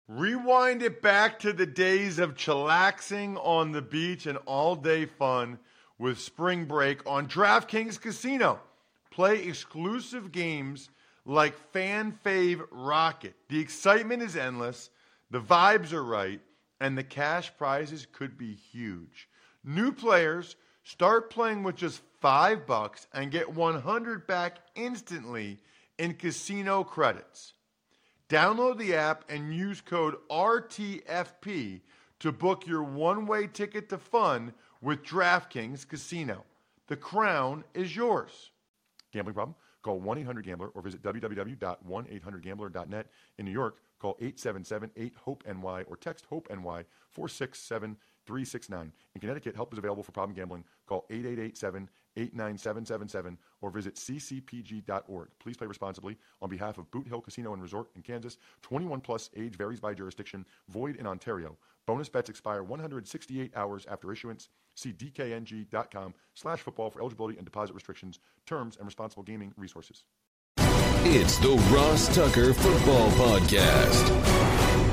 Rewind it back to the days of chillaxing on the beach and all-day fun with Spring Break on DraftKings Casino. Play exclusive games like Fan Fave Rocket. The excitement is endless, the vibes are right, and the cash prizes could be huge. New players start playing with just $5 and get $100 back instantly in casino credits. Download the app and use code RTFP to book your one-way ticket to fun with DraftKings Casino. The crown is yours. Gambling problem? Call 1-800-GAMBLER or visit www.1800gambler.net. In New York, call 877-8-HOPE-NY or text HOPE-NY 467-369. In Connecticut, help is available for problem gambling. Call 888-7-897-7777 or visit ccpg.org. Please play responsibly. On behalf of Boot Hill Casino and Resort in Kansas, 21 plus, age varies by jurisdiction, void in Ontario. Bonus bets expire 168 hours after issuance. See dkng.com/football for eligibility and deposit restrictions, terms, and responsible gaming resources. It's the Ross Tucker Football Podcast.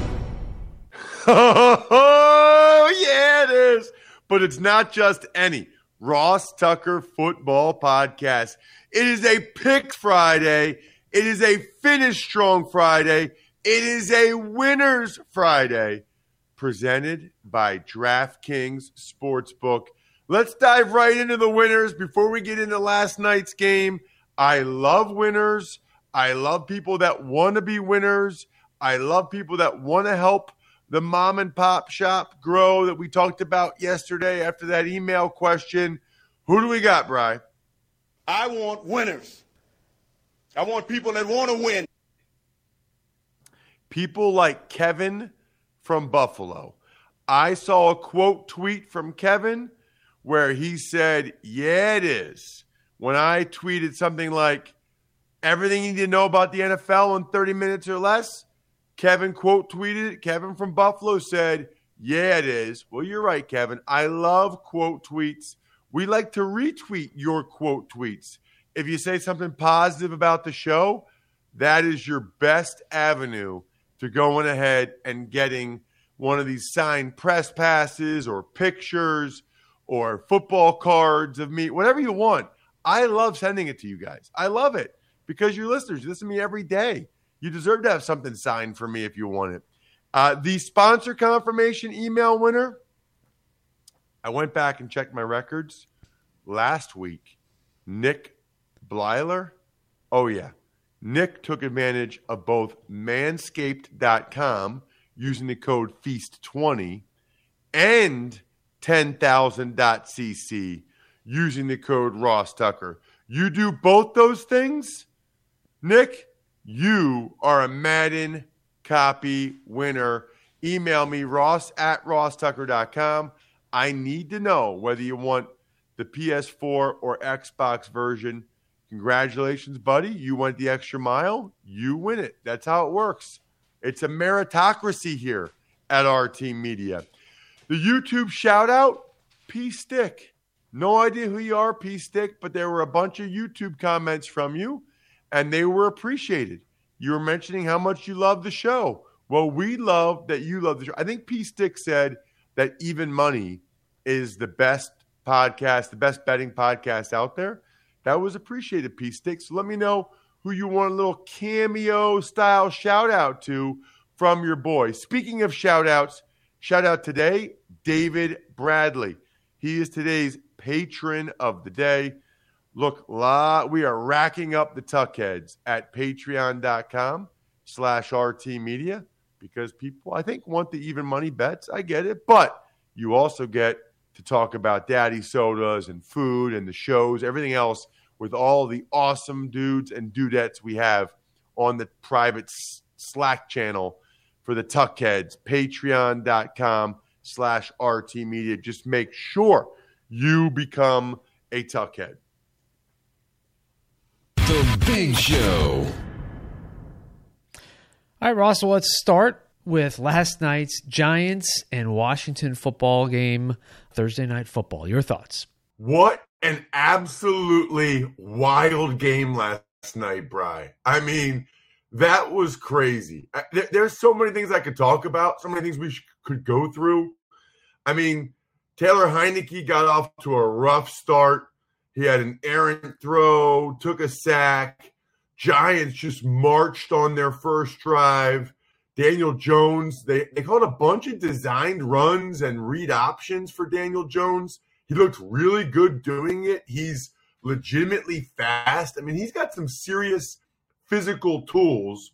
Oh, yeah, it is. But it's not just any Ross Tucker Football Podcast. It is a Pick Friday. It is a Finish Strong Friday. It is a Winners Friday, presented by DraftKings Sportsbook. Let's dive right into the winners before we get into last night's game. I love winners. I love people that want to be winners. I love people that want to help the mom and pop shop grow that we talked about yesterday after that email question. Who do we got, Bri? I want winners. I want people that want to win. People like Kevin from Buffalo. I saw a quote tweet from Kevin where he said, yeah, it is. When I tweeted something like, everything you need to know about the NFL in 30 minutes or less, Kevin quote tweeted it. Kevin from Buffalo said, yeah, it is. Well, you're right, Kevin. I love quote tweets. We like to retweet your quote tweets. If you say something positive about the show, that is your best avenue to going ahead and getting one of these signed press passes or pictures or football cards of me, whatever you want. I love sending it to you guys. I love it because you're listeners. You listen to me every day. You deserve to have something signed for me if you want it. The sponsor confirmation email winner, I went back and checked my records. Last week, Nick Blyler. Oh, yeah. Nick took advantage of both manscaped.com using the code FEAST20 and 10,000.cc using the code Ross Tucker. You do both those things, Nick, you are a Madden copy winner. Email me, ross@rosstucker.com. I need to know whether you want the PS4 or Xbox version. Congratulations, buddy. You went the extra mile. You win it. That's how it works. It's a meritocracy here at RT Media. The YouTube shout-out, P-Stick. No idea who you are, P-Stick, but there were a bunch of YouTube comments from you, and they were appreciated. You were mentioning how much you love the show. Well, we love that you love the show. I think P-Stick said that Even Money is the best podcast, the best betting podcast out there. That was appreciated, P-Stick. So let me know who you want a little cameo-style shout-out to from your boy. Speaking of shout-outs, shout-out today, David Bradley. He is today's patron of the day. Look, we are racking up the tuckheads at patreon.com/RT Media because people, I think, want the even money bets. I get it. But you also get to talk about daddy sodas and food and the shows, everything else with all the awesome dudes and dudettes we have on the private Slack channel for the tuckheads, patreon.com/RT Media. Just make sure you become a tuckhead. The Big Show. All right, Ross, so let's start with last night's Giants and Washington football game, Thursday Night Football. Your thoughts? What an absolutely wild game last night, Bri. I mean, That was crazy. There's so many things I could talk about, so many things we could go through. I mean, Taylor Heinicke got off to a rough start. He had an errant throw, took a sack. Giants just marched on their first drive. Daniel Jones, they called a bunch of designed runs and read options for Daniel Jones. He looked really good doing it. He's legitimately fast. I mean, he's got some serious physical tools,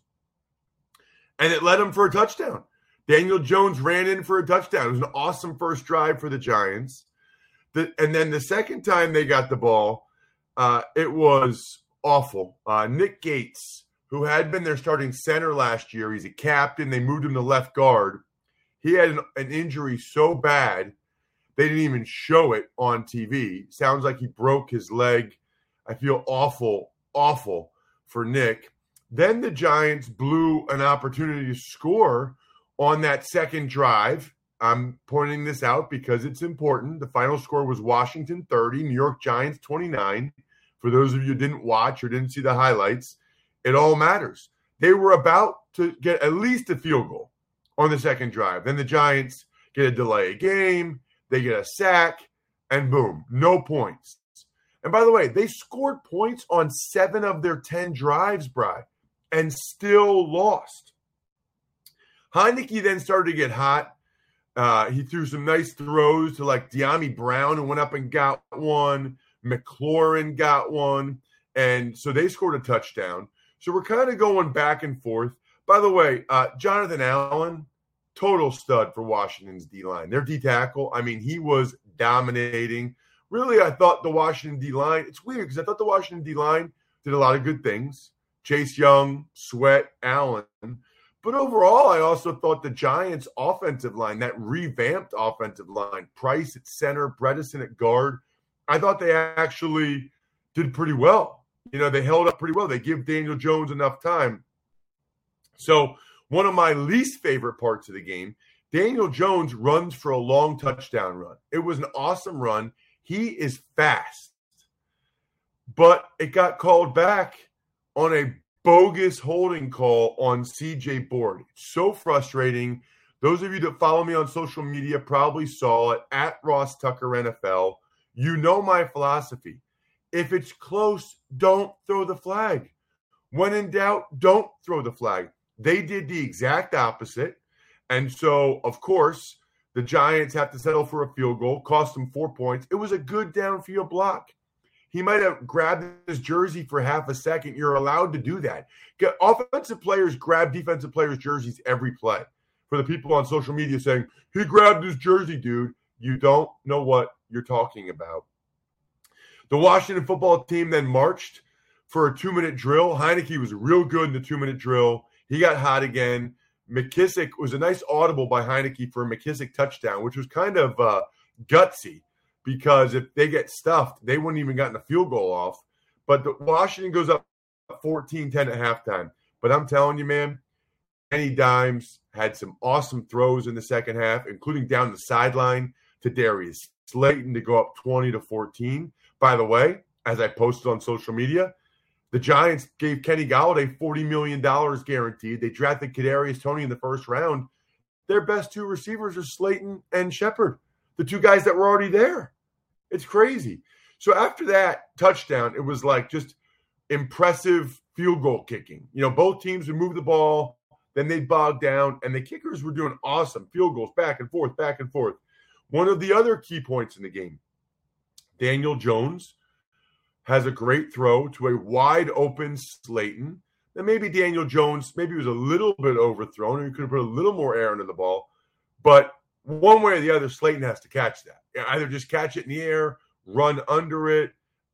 and it led him for a touchdown. Daniel Jones ran in for a touchdown. It was an awesome first drive for the Giants. And then the second time they got the ball, it was awful. Nick Gates, who had been their starting center last year, he's a captain. They moved him to left guard. He had an injury so bad, they didn't even show it on TV. Sounds like he broke his leg. I feel awful for Nick. Then the Giants blew an opportunity to score on that second drive. I'm pointing this out because it's important. The final score was Washington 30, New York Giants 29. For those of you who didn't watch or didn't see the highlights, it all matters. They were about to get at least a field goal on the second drive. Then the Giants get a delay of game, they get a sack, and boom, no points. And by the way, they scored points on 7 of their 10 drives, Bri, and still lost. Heinicke then started to get hot. He threw some nice throws to like De'Ami Brown, who went up and got one. McLaurin got one. And so they scored a touchdown. So we're kind of going back and forth. By the way, Jonathan Allen, total stud for Washington's D-line. Their D-tackle, I mean, he was dominating. Really, I thought the Washington D-line, it's weird because I thought the Washington D-line did a lot of good things. Chase Young, Sweat, Allen. But overall, I also thought the Giants' offensive line, that revamped offensive line, Price at center, Bredesen at guard, I thought they actually did pretty well. You know, they held up pretty well. They give Daniel Jones enough time. So one of my least favorite parts of the game, Daniel Jones runs for a long touchdown run. It was an awesome run. He is fast. But it got called back on a bogus holding call on CJ Board. It's so frustrating. Those of you that follow me on social media probably saw it at Ross Tucker NFL. You know my philosophy. If it's close, don't throw the flag. When in doubt, don't throw the flag. They did the exact opposite. And so, of course, the Giants have to settle for a field goal, cost them 4 points. It was a good downfield block. He might have grabbed his jersey for half a second. You're allowed to do that. Offensive players grab defensive players' jerseys every play. For the people on social media saying, he grabbed his jersey, dude, you don't know what you're talking about. The Washington football team then marched for a 2-minute drill. Heinicke was real good in the 2-minute drill. He got hot again. McKissick was a nice audible by Heinicke for a McKissick touchdown, which was kind of gutsy. Because if they get stuffed, they wouldn't even gotten a field goal off. But the Washington goes up 14-10 at halftime. But I'm telling you, man, Danny Dimes had some awesome throws in the second half, including down the sideline to Darius Slayton to go up 20-14. By the way, as I posted on social media, the Giants gave Kenny Golladay $40 million guaranteed. They drafted Kadarius Toney in the first round. Their best 2 receivers are Slayton and Shepard, the 2 guys that were already there. It's crazy. So after that touchdown, it was like just impressive field goal kicking. You know, both teams would move the ball, then they'd bog down, and the kickers were doing awesome field goals back and forth, back and forth. One of the other key points in the game, Daniel Jones has a great throw to a wide open Slayton. Then maybe Daniel Jones, maybe was a little bit overthrown, or he could have put a little more air into the ball. But one way or the other, Slayton has to catch that. Either just catch it in the air, run under it,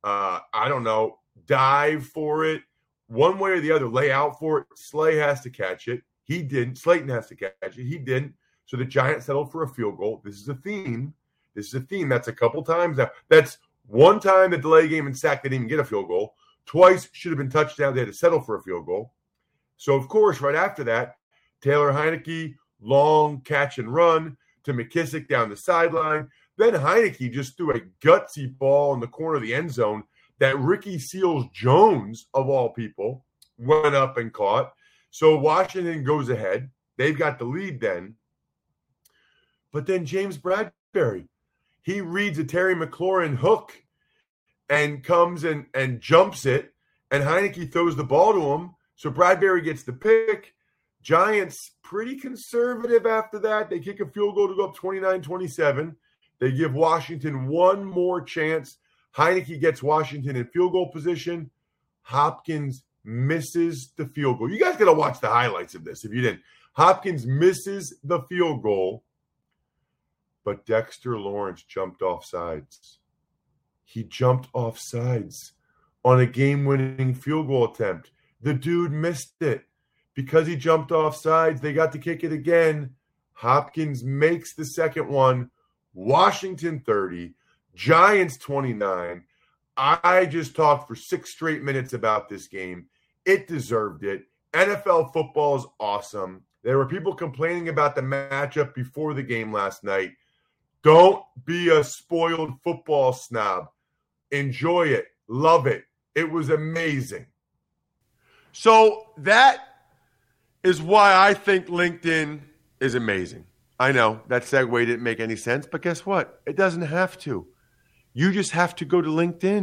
I don't know, dive for it. One way or the other, lay out for it. Slay has to catch it. He didn't. Slayton has to catch it. He didn't. So the Giants settled for a field goal. This is a theme. That's a couple times now. That's one time the delay game and sack, they didn't even get a field goal. Twice should have been touchdowns. They had to settle for a field goal. So, of course, right after that, Taylor Heinicke, long catch and run to McKissick down the sideline. Then Heinicke just threw a gutsy ball in the corner of the end zone that Ricky Seals-Jones, of all people, went up and caught. So Washington goes ahead. They've got the lead then. But then James Bradbury, he reads a Terry McLaurin hook and comes and jumps it, and Heineke throws the ball to him. So Bradbury gets the pick. Giants pretty conservative after that. They kick a field goal to go up 29-27. They give Washington one more chance. Heineke gets Washington in field goal position. Hopkins misses the field goal. You guys got to watch the highlights of this if you didn't. Hopkins misses the field goal, but Dexter Lawrence jumped off sides. He jumped off sides on a game-winning field goal attempt. The dude missed it. Because he jumped off sides, they got to kick it again. Hopkins makes the second one. Washington 30, Giants 29. I just talked for 6 straight minutes about this game. It deserved it. NFL football is awesome. There were people complaining about the matchup before the game last night. Don't be a spoiled football snob. Enjoy it. Love it. It was amazing. So that is why I think LinkedIn is amazing. I know that segue didn't make any sense, but guess what? It doesn't have to. You just have to go to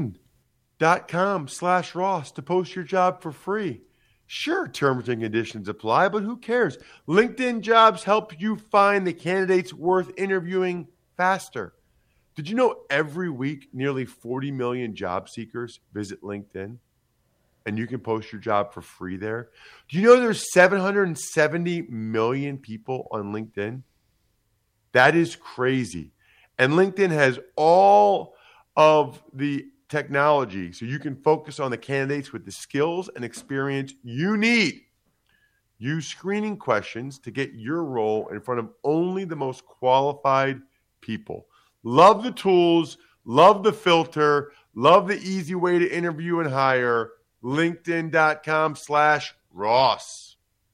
linkedin.com/Ross to post your job for free. Sure, terms and conditions apply, but who cares? LinkedIn Jobs help you find the candidates worth interviewing faster. Did you know every week nearly 40 million job seekers visit LinkedIn? And you can post your job for free there. Do you know there's 770 million people on LinkedIn? That is crazy. And LinkedIn has all of the technology so you can focus on the candidates with the skills and experience you need. Use screening questions to get your role in front of only the most qualified people. Love the tools, love the filter, love the easy way to interview and hire. LinkedIn.com/Ross.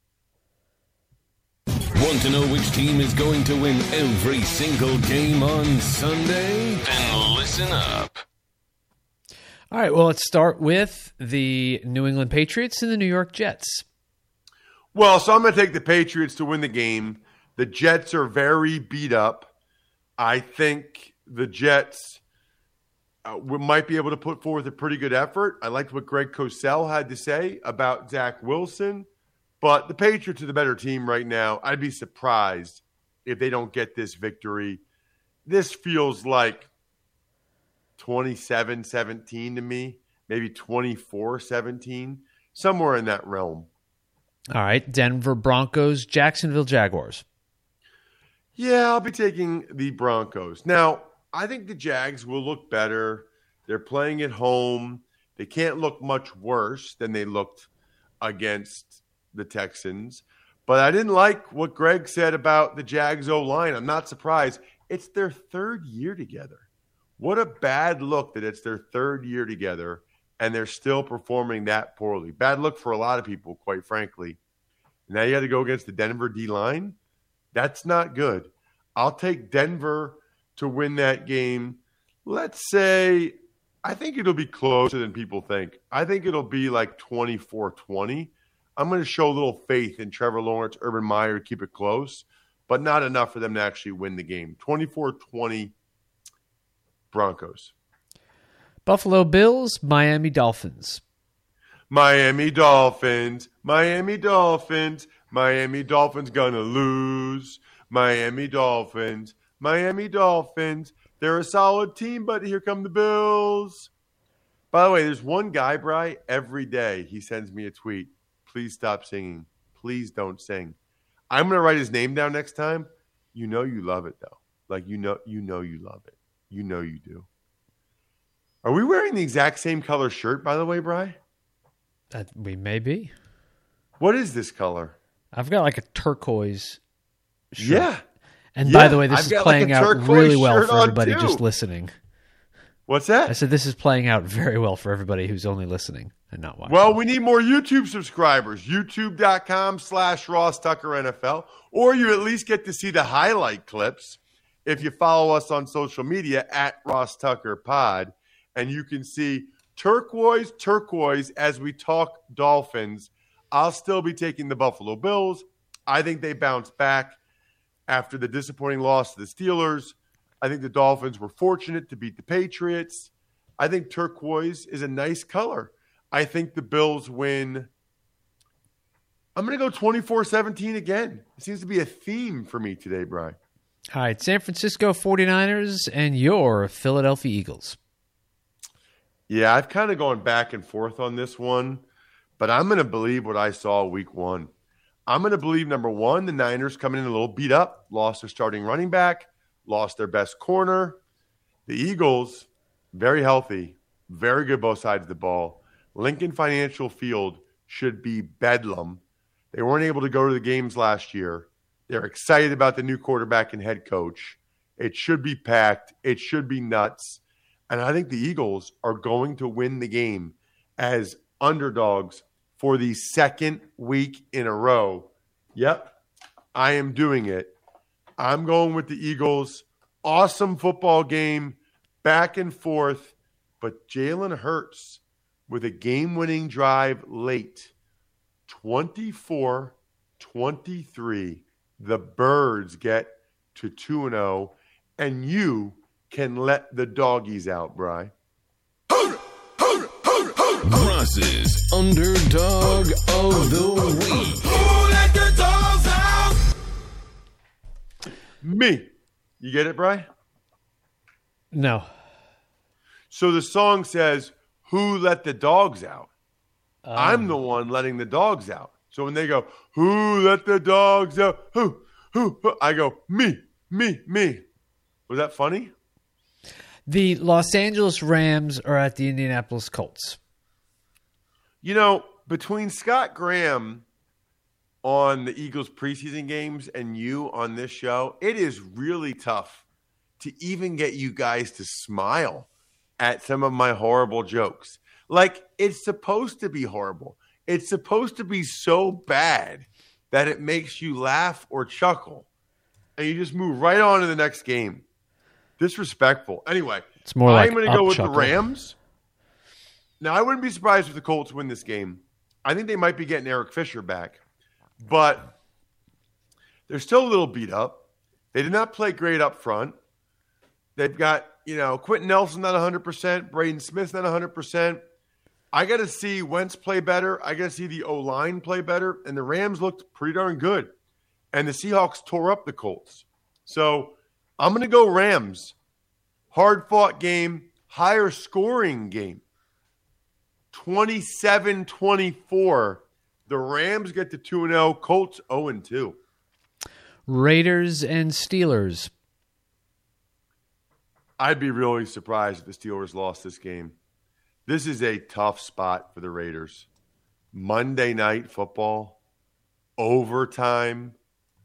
Want to know which team is going to win every single game on Sunday? Then listen up. All right, well, let's start with the New England Patriots and the New York Jets. Well, so I'm going to take the Patriots to win the game. The Jets are very beat up. I think the Jets we might be able to put forth a pretty good effort. I liked what Greg Cosell had to say about Zach Wilson. But the Patriots are the better team right now. I'd be surprised if they don't get this victory. This feels like 27-17 to me, maybe 24-17, somewhere in that realm. All right, Denver Broncos, Jacksonville Jaguars. Yeah, I'll be taking the Broncos. Now, I think the Jags will look better. They're playing at home. They can't look much worse than they looked against the Texans. But I didn't like what Greg said about the Jags O-line. I'm not surprised. It's their third year together. What a bad look that it's their third year together and they're still performing that poorly. Bad look for a lot of people, quite frankly. Now you got to go against the Denver D-line. That's not good. I'll take Denver to win that game. Let's say, I think it'll be closer than people think. I think it'll be like 24-20. I'm going to show a little faith in Trevor Lawrence, Urban Meyer to keep it close, but not enough for them to actually win the game. 24-20 Broncos. Buffalo Bills, Miami Dolphins. Miami Dolphins, Miami Dolphins, Miami Dolphins gonna lose. Miami Dolphins, Miami Dolphins. They're a solid team, but here come the Bills. By the way, there's one guy, Bri, every day he sends me a tweet. Please stop singing. Please don't sing. I'm going to write his name down next time. You know you love it, though. Like, you know you love it. You know you do. Are we wearing the exact same color shirt, by the way, Bri? We may be. What is this color? I've got like a turquoise shirt. Yeah. And by the way, this is playing out really well for everybody just listening. What's that? I said this is playing out very well for everybody who's only listening and not watching. Well, we need more YouTube subscribers. YouTube.com/Ross Tucker NFL. Or you at least get to see the highlight clips if you follow us on social media at Ross Tucker Pod. And you can see turquoise as we talk Dolphins. I'll still be taking the Buffalo Bills. I think they bounce back after the disappointing loss to the Steelers. I think the Dolphins were fortunate to beat the Patriots. I think turquoise is a nice color. I think the Bills win. I'm going to go 24-17 again. It seems to be a theme for me today, Brian. All right, San Francisco 49ers and your Philadelphia Eagles. Yeah, I've kind of gone back and forth on this one, but I'm going to believe what I saw week one. I'm going to believe, number one, the Niners coming in a little beat up, lost their starting running back, lost their best corner. The Eagles, very healthy, very good both sides of the ball. Lincoln Financial Field should be bedlam. They weren't able to go to the games last year. They're excited about the new quarterback and head coach. It should be packed. It should be nuts. And I think the Eagles are going to win the game as underdogs for the second week in a row. Yep, I am doing it. I'm going with the Eagles. Awesome football game, back and forth. But Jalen Hurts with a game-winning drive late. 24-23. The Birds get to 2-0, and you can let the doggies out, Bri. Ross's Underdog of the Week. Who let the dogs out? Me. You get it, Bri? No. So the song says, who let the dogs out? I'm the one letting the dogs out. So when they go, who let the dogs out? Who? I go, me. Was that funny? The Los Angeles Rams are at the Indianapolis Colts. You know, between Scott Graham on the Eagles preseason games and you on this show, it is really tough to even get you guys to smile at some of my horrible jokes. Like, it's supposed to be horrible. It's supposed to be so bad that it makes you laugh or chuckle. And you just move right on to the next game. Disrespectful. Anyway, It's more like I'm going to go with chuckle. the Rams. Now, I wouldn't be surprised if the Colts win this game. I think they might be getting Eric Fisher back. But they're still a little beat up. They did not play great up front. They've got, Quentin Nelson not 100%. Braden Smith not 100%. I got to see Wentz play better. I got to see the O-line play better. And the Rams looked pretty darn good. And the Seahawks tore up the Colts. So I'm going to go Rams. Hard-fought game, higher scoring game. 27-24. The Rams get to 2-0. Colts 0-2. Raiders and Steelers. I'd be really surprised if the Steelers lost this game. This is a tough spot for the Raiders. Monday Night Football, overtime,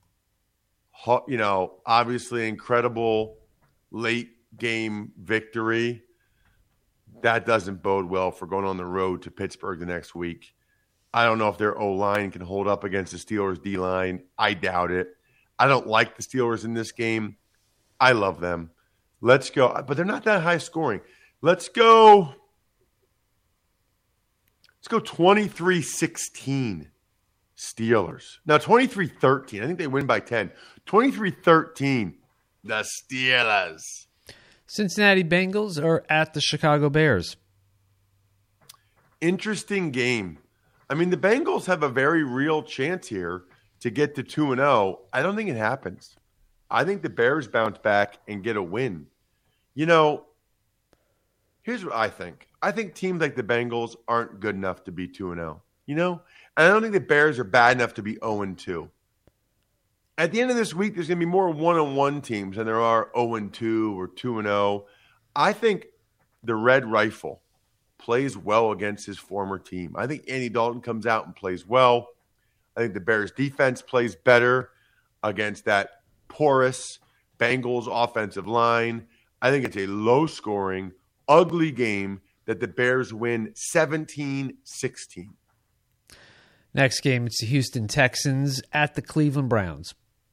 obviously incredible late game victory. That doesn't bode well for going on the road to Pittsburgh the next week. I don't know if their O-line can hold up against the Steelers' D-line. I doubt it. I don't like the Steelers in this game. I love them. Let's go. But they're not that high scoring. Let's go 23-16 Steelers. Now, 23-13. I think they win by 10. 23-13, the Steelers. Cincinnati Bengals are at the Chicago Bears. Interesting game. I mean, the Bengals have a very real chance here to get to 2-0. I don't think it happens. I think the Bears bounce back and get a win. Here's what I think. I think teams like the Bengals aren't good enough to be 2-0. And I don't think the Bears are bad enough to be 0-2. At the end of this week, there's going to be more 1-1 teams than there are 0-2 or 2-0. I think the Red Rifle plays well against his former team. I think Andy Dalton comes out and plays well. I think the Bears defense plays better against that porous Bengals offensive line. I think it's a low-scoring, ugly game that the Bears win 17-16. Next game, it's the Houston Texans at the Cleveland Browns.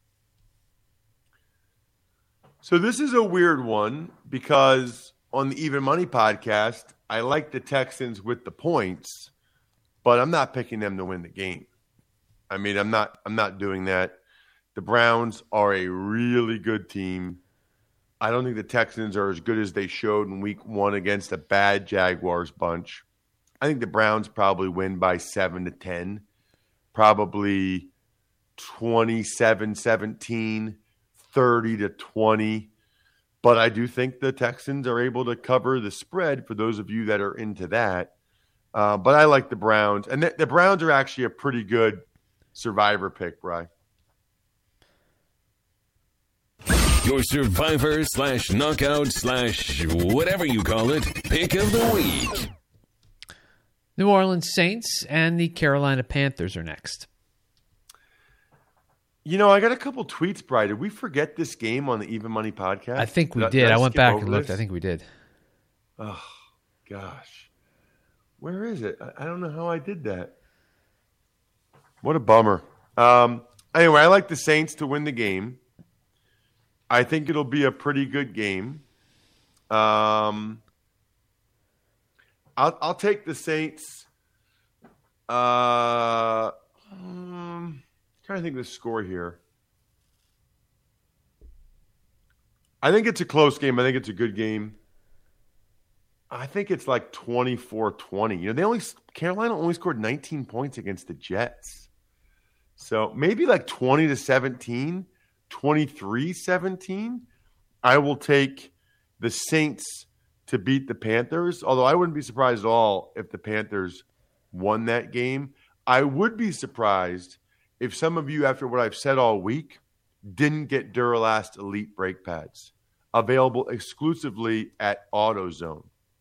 So this is a weird one because on the Even Money podcast, I like the Texans with the points, but I'm not picking them to win the game. I mean, I'm not doing that. The Browns are a really good team. I don't think the Texans are as good as they showed in week 1 against a bad Jaguars bunch. I think the Browns probably win by 7-10, probably 27-17, 30-20. But I do think the Texans are able to cover the spread for those of you that are into that. But I like the Browns. And the Browns are actually a pretty good survivor pick, Bri. Your survivor/knockout/whatever you call it, pick of the week. New Orleans Saints and the Carolina Panthers are next. You know, I got a couple tweets, Bri. Did we forget this game on the Even Money podcast? I think we did. I went back and looked. I think we did. Oh, gosh. Where is it? I don't know how I did that. What a bummer. Anyway, I like the Saints to win the game. I think it'll be a pretty good game. I'll take the Saints. Trying to think of the score here. I think it's a close game. I think it's a good game. I think it's like 24-20. You know, Carolina only scored 19 points against the Jets. So maybe like 20-17. 23-17. I will take the Saints to beat the Panthers, although I wouldn't be surprised at all if the Panthers won that game. I would be surprised if some of you, after what I've said all week, didn't get Duralast Elite brake pads, available exclusively at AutoZone.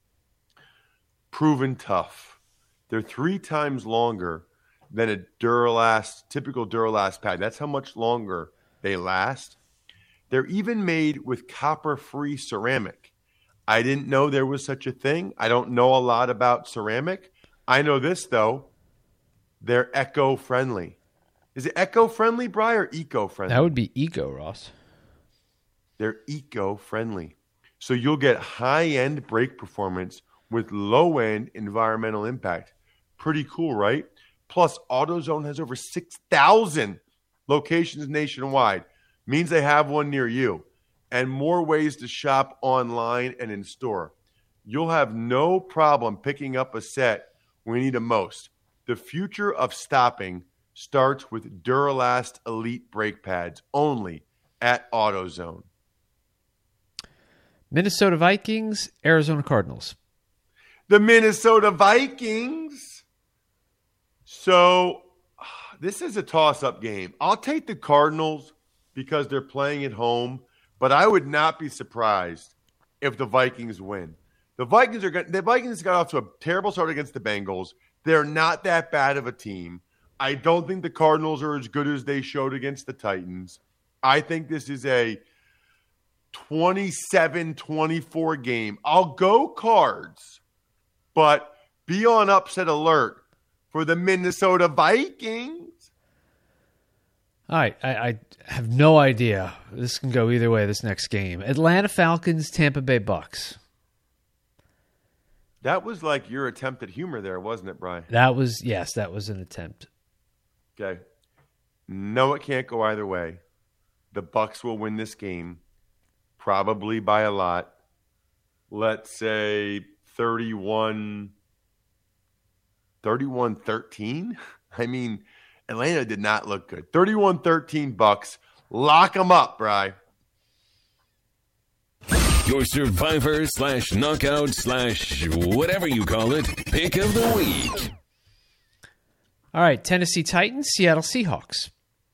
Proven tough. They're 3 times longer than a typical Duralast pad. That's how much longer they last. They're even made with copper-free ceramic. I didn't know there was such a thing. I don't know a lot about ceramic. I know this, though. They're eco-friendly. Is it eco-friendly, Bri, or eco-friendly? That would be eco, Ross. They're eco-friendly. So you'll get high-end brake performance with low-end environmental impact. Pretty cool, right? Plus, AutoZone has over 6,000 locations nationwide. Means they have one near you. And more ways to shop online and in store. You'll have no problem picking up a set when you need it most. The future of stopping starts with Duralast Elite brake pads only at AutoZone. Minnesota Vikings, Arizona Cardinals. The Minnesota Vikings. So this is a toss-up game. I'll take the Cardinals because they're playing at home, but I would not be surprised if the Vikings win. The Vikings got off to a terrible start against the Bengals. They're not that bad of a team. I don't think the Cardinals are as good as they showed against the Titans. I think this is a 27-24 game. I'll go Cards, but be on upset alert for the Minnesota Vikings. All right, I have no idea. This can go either way, this next game. Atlanta Falcons, Tampa Bay Bucks. That was like your attempt at humor there, wasn't it, Brian? That was an attempt. Okay. No, it can't go either way. The Bucks will win this game, probably by a lot. Let's say 31-13. I mean, Atlanta did not look good. 31-13 Bucks. Lock them up, Bri. Your survivor/knockout/whatever you call it, pick of the week. All right, Tennessee Titans, Seattle Seahawks.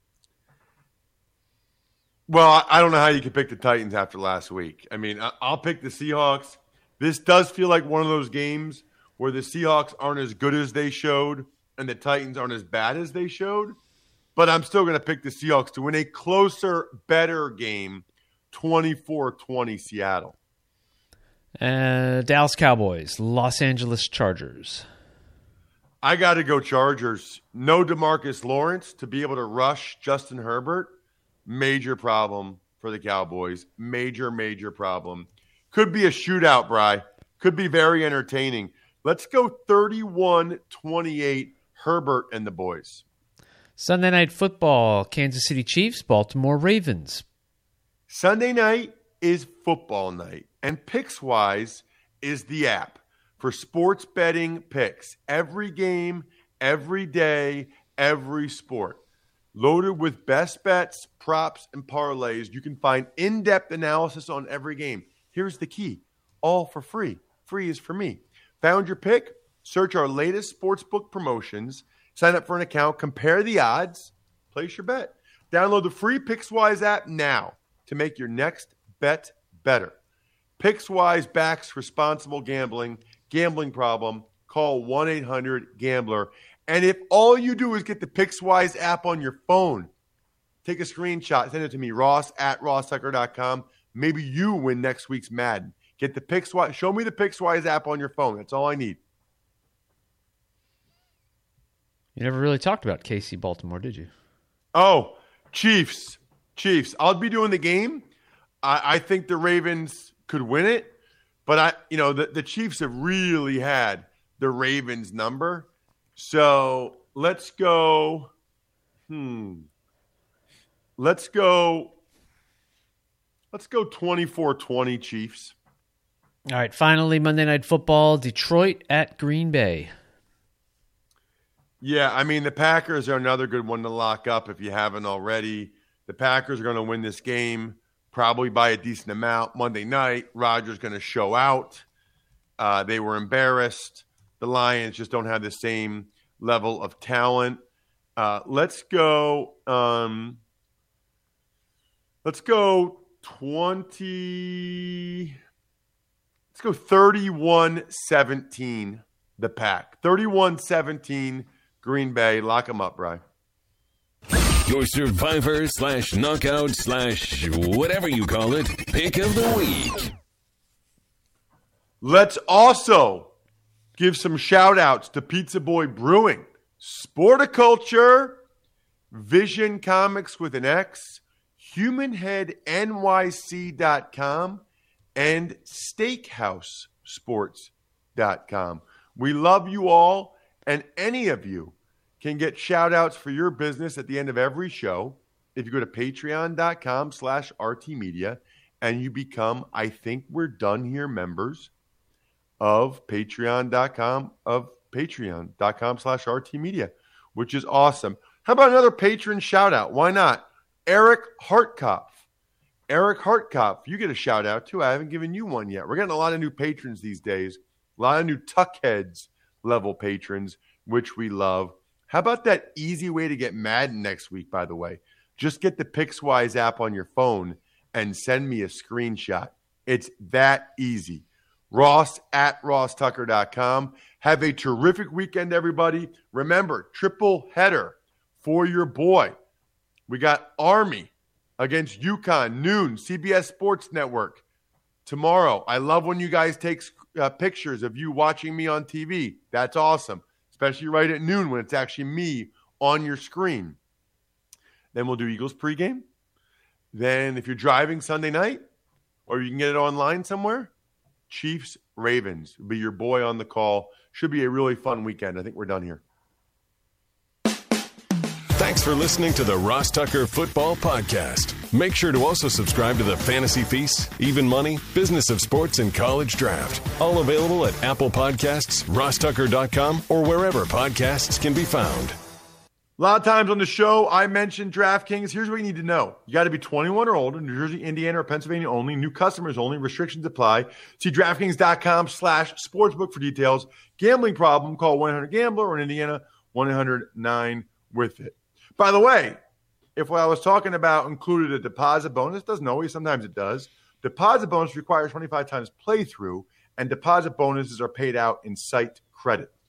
Well, I don't know how you could pick the Titans after last week. I mean, I'll pick the Seahawks. This does feel like one of those games where the Seahawks aren't as good as they showed and the Titans aren't as bad as they showed. But I'm still going to pick the Seahawks to win a closer, better game, 24-20 Seattle. Dallas Cowboys, Los Angeles Chargers. I got to go Chargers. No DeMarcus Lawrence to be able to rush Justin Herbert. Major problem for the Cowboys. Major, major problem. Could be a shootout, Bri. Could be very entertaining. Let's go 31-28 Herbert and the boys. Sunday Night Football, Kansas City Chiefs, Baltimore Ravens. Sunday night is football night, and PicksWise is the app for sports betting picks. Every game, every day, every sport. Loaded with best bets, props, and parlays. You can find in-depth analysis on every game. Here's the key. All for free. Free is for me. Found your pick? Search our latest sportsbook promotions. Sign up for an account. Compare the odds. Place your bet. Download the free PicksWise app now to make your next bet better. PicksWise backs responsible gambling. Gambling problem? Call 1-800-GAMBLER. And if all you do is get the PicksWise app on your phone, take a screenshot, send it to me, ross@rosstucker.com. Maybe you win next week's Madden. Get the PicksWise. Show me the PicksWise app on your phone. That's all I need. You never really talked about KC Baltimore, did you? Oh, Chiefs. I'll be doing the game. I think the Ravens could win it, but the Chiefs have really had the Ravens number. So let's go. Let's go 24-20 Chiefs. All right, finally, Monday Night Football, Detroit at Green Bay. Yeah, I mean, the Packers are another good one to lock up if you haven't already. The Packers are going to win this game probably by a decent amount. Monday night, Rodgers going to show out. They were embarrassed. The Lions just don't have the same level of talent. Let's go 31-17, the Pack. 31-17, Green Bay. Lock them up, Bri. Your survivor / knockout / whatever you call it, pick of the week. Let's also give some shout-outs to Pizza Boy Brewing, Sporticulture, Vision Comics with an X, HumanHeadNYC.com, and SteakhouseSports.com. We love you all, and any of you can get shout-outs for your business at the end of every show if you go to patreon.com/RTmedia and you become, I think we're done here, members of patreon.com/RTmedia, which is awesome. How about another patron shout-out? Why not? Eric Hartkopf. Eric Hartkopf, you get a shout-out too. I haven't given you one yet. We're getting a lot of new patrons these days, a lot of new Tuckheads level patrons, which we love. How about that easy way to get Madden next week, by the way? Just get the PicksWise app on your phone and send me a screenshot. It's that easy. Ross@rosstucker.com. Have a terrific weekend, everybody. Remember, triple header for your boy. We got Army against UConn, noon, CBS Sports Network. Tomorrow, I love when you guys take pictures of you watching me on TV. That's awesome, especially right at noon when it's actually me on your screen. Then we'll do Eagles pregame. Then if you're driving Sunday night, or you can get it online somewhere, Chiefs, Ravens will be your boy on the call. Should be a really fun weekend. I think we're done here. Thanks for listening to the Ross Tucker Football Podcast. Make sure to also subscribe to the Fantasy Feast, Even Money, Business of Sports, and College Draft. All available at Apple Podcasts, rosstucker.com, or wherever podcasts can be found. A lot of times on the show, I mentioned DraftKings. Here's what you need to know. You got to be 21 or older, New Jersey, Indiana, or Pennsylvania only. New customers only. Restrictions apply. See DraftKings.com/sportsbook for details. Gambling problem, call 1-800-GAMBLER, or in Indiana, 1-800-9-WITH-IT. By the way, if what I was talking about included a deposit bonus, doesn't always, sometimes it does. Deposit bonus requires 25 times playthrough, and deposit bonuses are paid out in site credit.